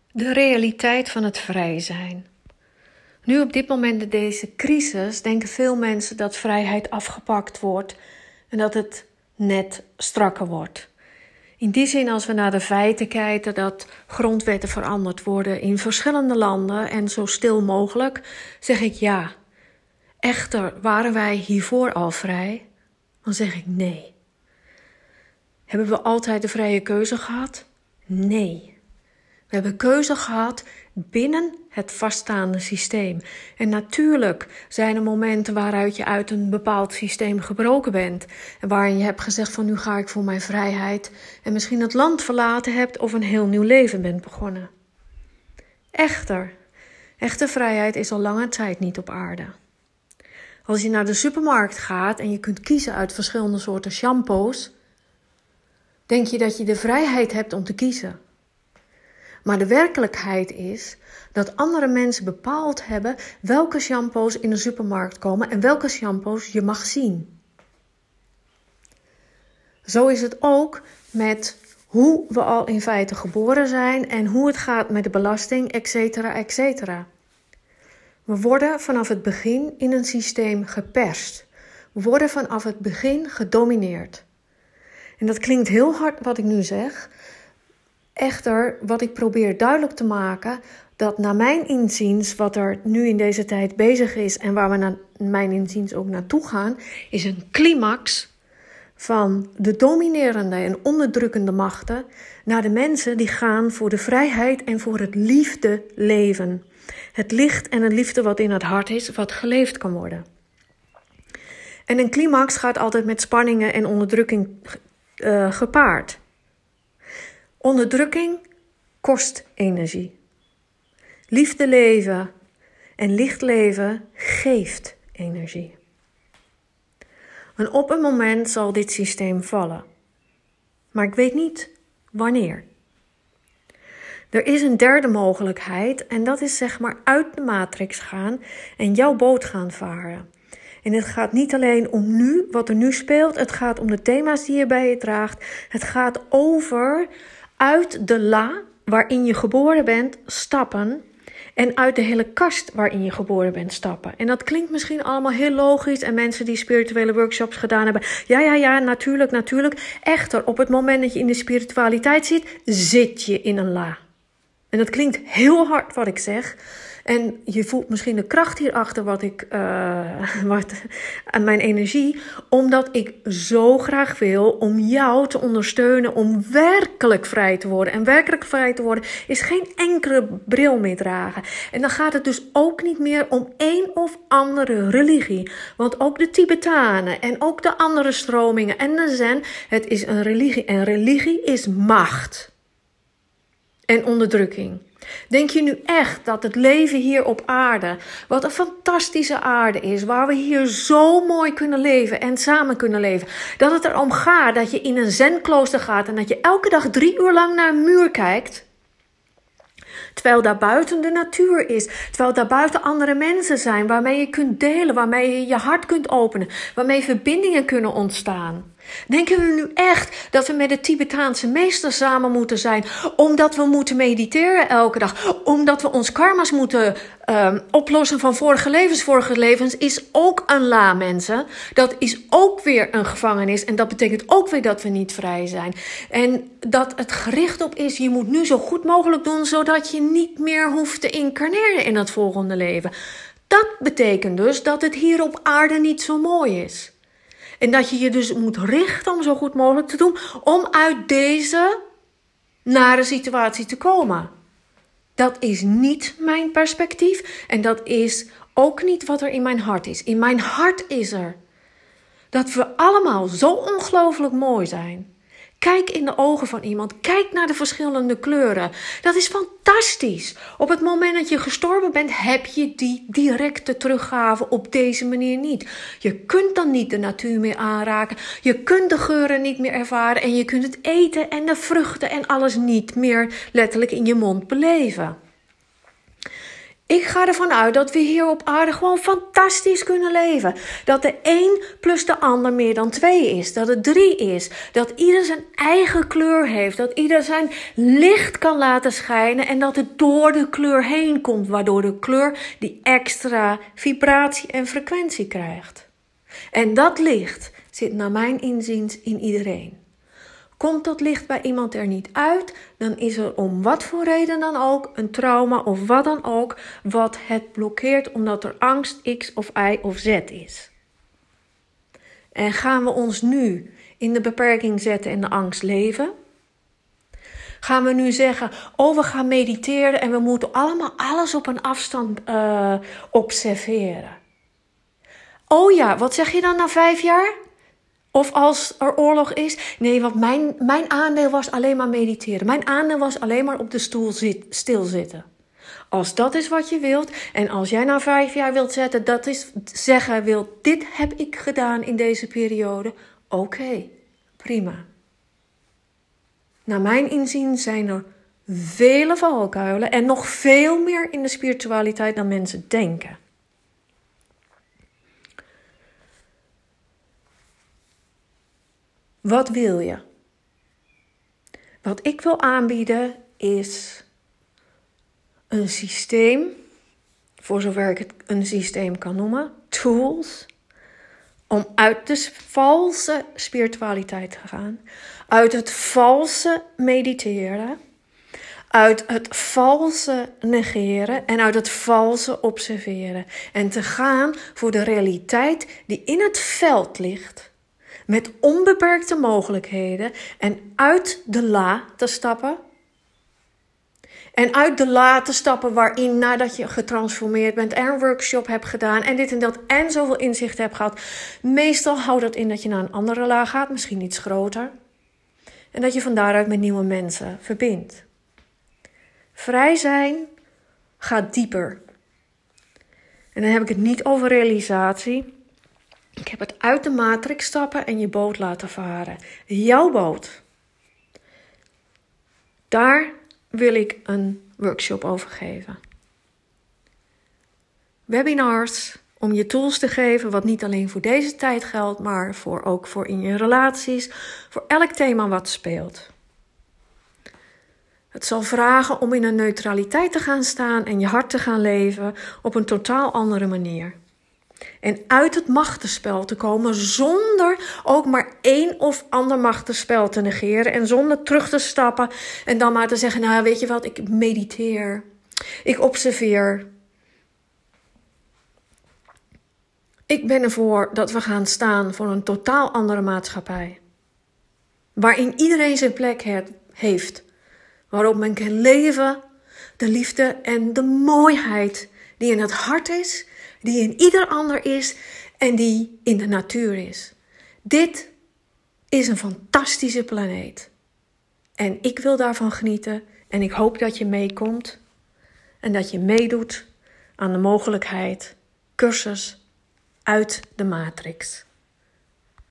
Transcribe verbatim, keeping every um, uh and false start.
De realiteit van het vrij zijn. Nu op dit moment in deze crisis denken veel mensen dat vrijheid afgepakt wordt en dat het net strakker wordt. In die zin, als we naar de feiten kijken, dat grondwetten veranderd worden in verschillende landen en zo stil mogelijk, zeg ik ja. Echter, waren wij hiervoor al vrij? Dan zeg ik nee. Hebben we altijd de vrije keuze gehad? Nee. We hebben keuze gehad binnen het vaststaande systeem. En natuurlijk zijn er momenten waaruit je uit een bepaald systeem gebroken bent. En waarin je hebt gezegd van nu ga ik voor mijn vrijheid. En misschien het land verlaten hebt of een heel nieuw leven bent begonnen. Echter, echte vrijheid is al lange tijd niet op aarde. Als je naar de supermarkt gaat en je kunt kiezen uit verschillende soorten shampoos, denk je dat je de vrijheid hebt om te kiezen. Maar de werkelijkheid is dat andere mensen bepaald hebben welke shampoos in de supermarkt komen en welke shampoos je mag zien. Zo is het ook met hoe we al in feite geboren zijn en hoe het gaat met de belasting, et cetera, et cetera. We worden vanaf het begin in een systeem geperst. We worden vanaf het begin gedomineerd. En dat klinkt heel hard wat ik nu zeg. Echter, wat ik probeer duidelijk te maken, dat naar mijn inziens, wat er nu in deze tijd bezig is en waar we naar mijn inziens ook naartoe gaan, is een climax van de dominerende en onderdrukkende machten naar de mensen die gaan voor de vrijheid en voor het liefde leven. Het licht en het liefde wat in het hart is, wat geleefd kan worden. En een climax gaat altijd met spanningen en onderdrukking uh, gepaard. Onderdrukking kost energie. Liefde leven en licht leven geeft energie. En op een moment zal dit systeem vallen. Maar ik weet niet wanneer. Er is een derde mogelijkheid en dat is zeg maar uit de matrix gaan en jouw boot gaan varen. En het gaat niet alleen om nu, wat er nu speelt. Het gaat om de thema's die je bij je draagt. Het gaat over uit de la waarin je geboren bent stappen. En uit de hele kast waarin je geboren bent stappen. En dat klinkt misschien allemaal heel logisch. En mensen die spirituele workshops gedaan hebben. Ja, ja, ja, natuurlijk, natuurlijk. Echter, op het moment dat je in de spiritualiteit zit, zit je in een la. En dat klinkt heel hard wat ik zeg. En je voelt misschien de kracht hierachter wat ik, uh, wat, aan mijn energie. Omdat ik zo graag wil om jou te ondersteunen om werkelijk vrij te worden. En werkelijk vrij te worden is geen enkele bril meer dragen. En dan gaat het dus ook niet meer om één of andere religie. Want ook de Tibetanen en ook de andere stromingen en de Zen, het is een religie. En religie is macht. En onderdrukking. Denk je nu echt dat het leven hier op aarde, wat een fantastische aarde is, waar we hier zo mooi kunnen leven en samen kunnen leven, dat het erom gaat dat je in een zenklooster gaat en dat je elke dag drie uur lang naar een muur kijkt? Terwijl daarbuiten de natuur is. Terwijl daarbuiten andere mensen zijn waarmee je kunt delen. Waarmee je je hart kunt openen. Waarmee verbindingen kunnen ontstaan. Denken we nu echt dat we met de Tibetaanse meester samen moeten zijn? Omdat we moeten mediteren elke dag. Omdat we ons karma's moeten um, oplossen van vorige levens. Vorige levens is ook een la, mensen. Dat is ook weer een gevangenis. En dat betekent ook weer dat we niet vrij zijn. En dat het gericht op is, je moet nu zo goed mogelijk doen, zodat je niet meer hoeft te incarneren in het volgende leven. Dat betekent dus dat het hier op aarde niet zo mooi is. En dat je je dus moet richten om zo goed mogelijk te doen om uit deze nare situatie te komen. Dat is niet mijn perspectief en dat is ook niet wat er in mijn hart is. In mijn hart is er dat we allemaal zo ongelooflijk mooi zijn. Kijk in de ogen van iemand. Kijk naar de verschillende kleuren. Dat is fantastisch. Op het moment dat je gestorven bent, heb je die directe teruggave op deze manier niet. Je kunt dan niet de natuur meer aanraken. Je kunt de geuren niet meer ervaren. En je kunt het eten en de vruchten en alles niet meer letterlijk in je mond beleven. Ik ga ervan uit dat we hier op aarde gewoon fantastisch kunnen leven. Dat de een plus de ander meer dan twee is. Dat het drie is. Dat ieder zijn eigen kleur heeft. Dat ieder zijn licht kan laten schijnen. En dat het door de kleur heen komt. Waardoor de kleur die extra vibratie en frequentie krijgt. En dat licht zit naar mijn inziens in iedereen. Komt dat licht bij iemand er niet uit, dan is er om wat voor reden dan ook, een trauma of wat dan ook, wat het blokkeert omdat er angst X of Y of Z is. En gaan we ons nu in de beperking zetten en de angst leven? Gaan we nu zeggen, oh we gaan mediteren en we moeten allemaal alles op een afstand uh, observeren. Oh ja, wat zeg je dan na vijf jaar? Of als er oorlog is. Nee, want mijn, mijn aandeel was alleen maar mediteren. Mijn aandeel was alleen maar op de stoel zit, stilzitten. Als dat is wat je wilt. En als jij na vijf jaar wilt zetten, dat is zeggen wilt. Dit heb ik gedaan in deze periode. Oké, okay, prima. Naar mijn inzien zijn er vele valkuilen. En nog veel meer in de spiritualiteit dan mensen denken. Wat wil je? Wat ik wil aanbieden is een systeem, voor zover ik het een systeem kan noemen, tools, om uit de valse spiritualiteit te gaan, uit het valse mediteren, uit het valse negeren en uit het valse observeren. En te gaan voor de realiteit die in het veld ligt. Met onbeperkte mogelijkheden en uit de la te stappen. En uit de la te stappen waarin nadat je getransformeerd bent en een workshop hebt gedaan en dit en dat en zoveel inzicht hebt gehad. Meestal houdt dat in dat je naar een andere la gaat, misschien iets groter. En dat je van daaruit met nieuwe mensen verbindt. Vrij zijn gaat dieper. En dan heb ik het niet over realisatie. Ik heb het uit de matrix stappen en je boot laten varen. Jouw boot. Daar wil ik een workshop over geven. Webinars om je tools te geven, wat niet alleen voor deze tijd geldt, maar voor, ook voor in je relaties, voor elk thema wat speelt. Het zal vragen om in een neutraliteit te gaan staan en je hart te gaan leven op een totaal andere manier. En uit het machtenspel te komen zonder ook maar één of ander machtenspel te negeren. En zonder terug te stappen en dan maar te zeggen, nou weet je wat, ik mediteer. Ik observeer. Ik ben ervoor dat we gaan staan voor een totaal andere maatschappij. Waarin iedereen zijn plek heeft. Waarop men kan leven, de liefde en de mooiheid die in het hart is, die in ieder ander is en die in de natuur is. Dit is een fantastische planeet. En ik wil daarvan genieten en ik hoop dat je meekomt en dat je meedoet aan de mogelijkheid cursus uit de matrix.